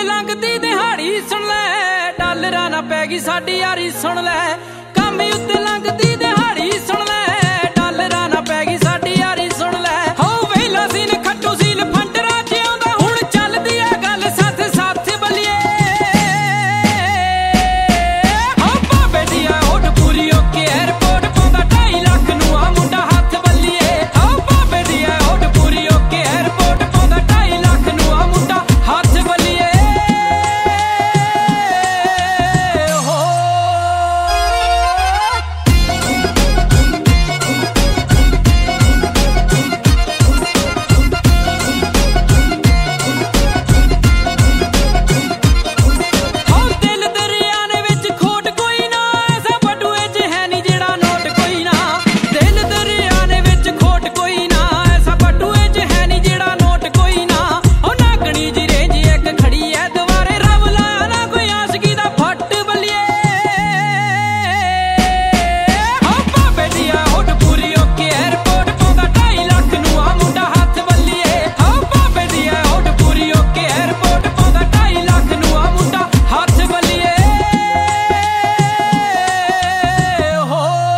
लंघदी दिहाड़ी सुन लै डॉलरां ना पै गई साडी यारी सुन लै काम उत्ते लंघदी दिहाड़ी सुन लै डॉलरां ना पै गई साडी यारी सुन लै हो वेला सीन खट्टू सील फंडरा च आउंदा हुण चलदी आ गल साथ साथ बलिए हो बाबे दी होठ पूरी ओके एयरपोर्ट पाउंदा 2.5 लाख नूं आ मुंडा हत्थ बलिए हो बाबे दी होठ पूरी ओके एयरपोर्ट पाउंदा 2.5 लाख नूं आ मुंडा हत्थ बलिए हो दिल दरिया ने विच खोट कोई ना ऐसा बटूए च है नी जेड़ा नोट कोई ना दिल दरिया ने विच खोट कोई ना ऐसा बटूए च है नी जेड़ा नोट कोई ना ओ नागणी जी रेंज एक खड़ी है दुआरे रब लाया ना कोई आशिकी दा फट बलिए हो बाबे दी होठ पूरी ओके एयरपोर्ट पाउंदा 2.5 लाख नूं आ मुंडा हत्थ बलिए हो बाबे दी होठ पूरी ओके एयरपोर्ट पाउंदा 2.5 लाख नूं आ मुंडा हत्थ बलिए हो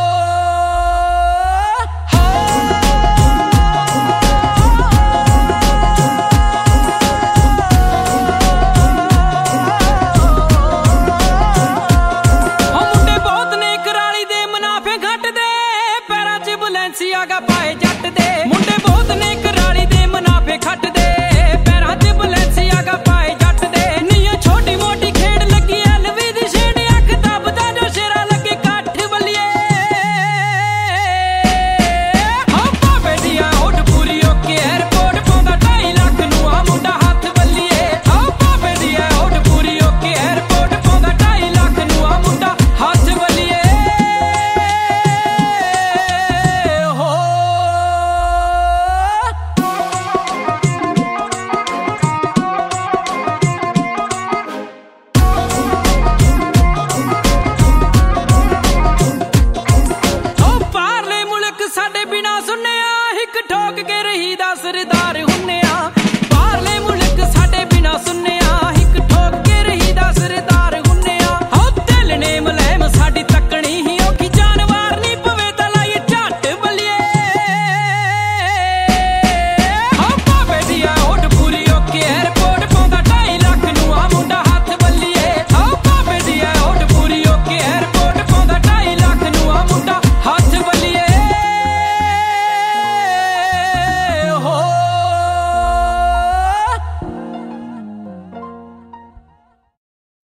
मुंडे बहुत ने कराली दे मुनाफे घट दे पैरां च बुलैंसियागा पाए जट दे मुंडे बहुत ने कराली दे मुनाफे घट दे पैरां च बुलैंसियागा पाए जट दे नीया छोटी मोटी खेड़ लगी एलवी दी छेड़ अख दबदा जो शेरा लगे काठ बलिए हो बाबे दी होठ पूरी ओके एयरपोर्ट पाउंदा 2.5 लाख नूं आ मुंडा हत्थ बलिए हो बाबे दी होठ पूरी ओके एयरपोर्ट पाउंदा 2.5 लाख नूं आ मुंडा हत्थ बलिए हो ओ पारले मुल्क साडे बिना सुनिया हिक ठोक के रही दा सरदार हुन्ने